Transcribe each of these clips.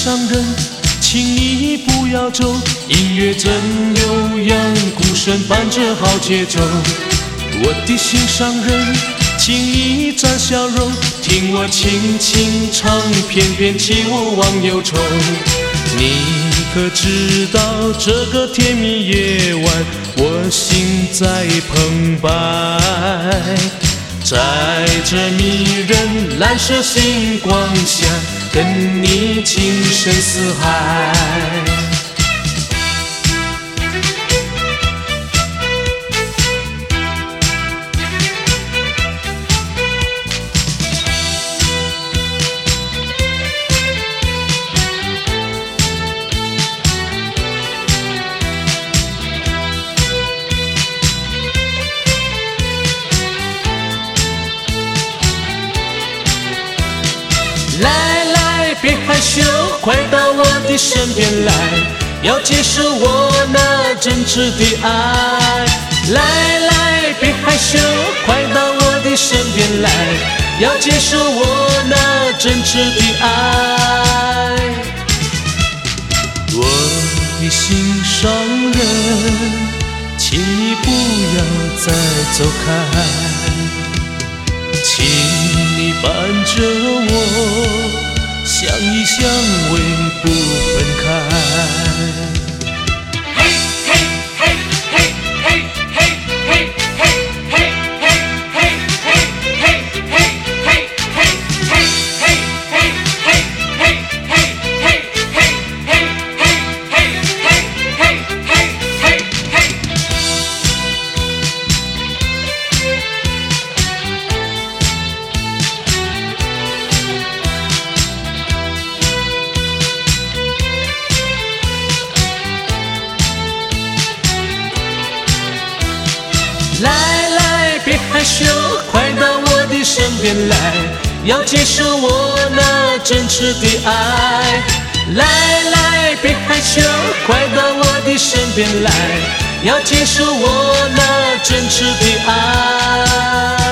上人，请你不要走，音乐真悠扬，鼓声伴着好节奏。我的心上人，请你展笑容，听我轻轻唱，翩翩起舞忘忧愁。你可知道这个甜蜜夜晚，我心在澎湃，在这迷人蓝色星光下，跟你情深似海。来来，别害羞，快到我的身边来，要接受我那真挚的爱。来来，别害羞，快到我的身边来，要接受我那真挚的爱。我的心上人，请你不要再走开，请你伴着我，相依相偎不分开。来来，别害羞，快到我的身边来，要接受我那真挚的爱。来来，别害羞，快到我的身边来，要接受我那真挚的爱。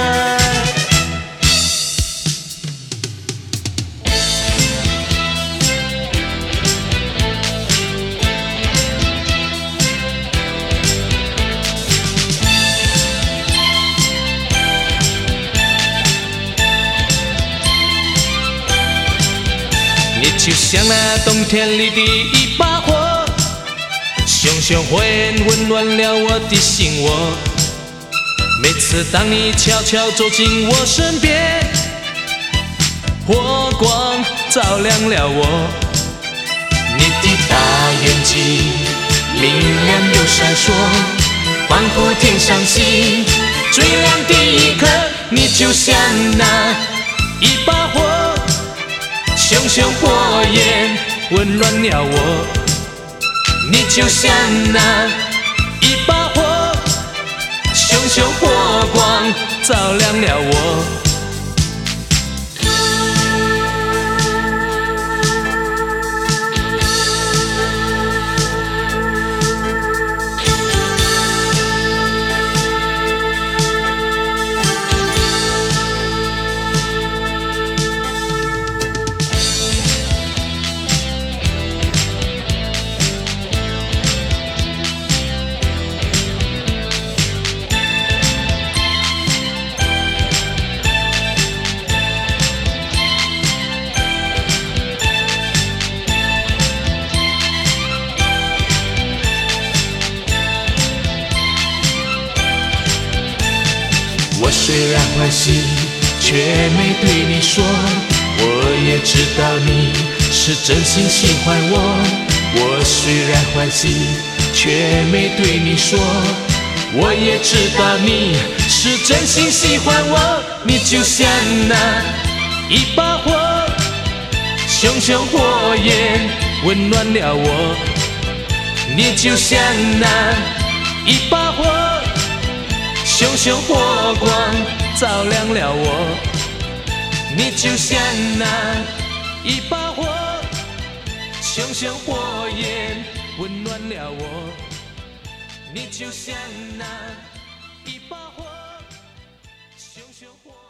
你就像那冬天里的一把火，熊熊火焰温暖了我的心窝。每次当你悄悄走进我身边，火光照亮了我。你的大眼睛明亮又闪烁，仿佛天上星最亮的一颗。你就像那一把火，熊熊火焰温暖了我。你就像那一把火，熊熊火光照亮了我。我虽然欢喜，却没对你说，我也知道你是真心喜欢我。我虽然欢喜，却没对你说，我也知道你是真心喜欢我。你就像那一把火，熊熊火焰温暖了我。你就像那一把火，熊熊火光照亮了我。你就像那一把火，熊熊火焰温暖了我。你就像那一把火，熊熊火焰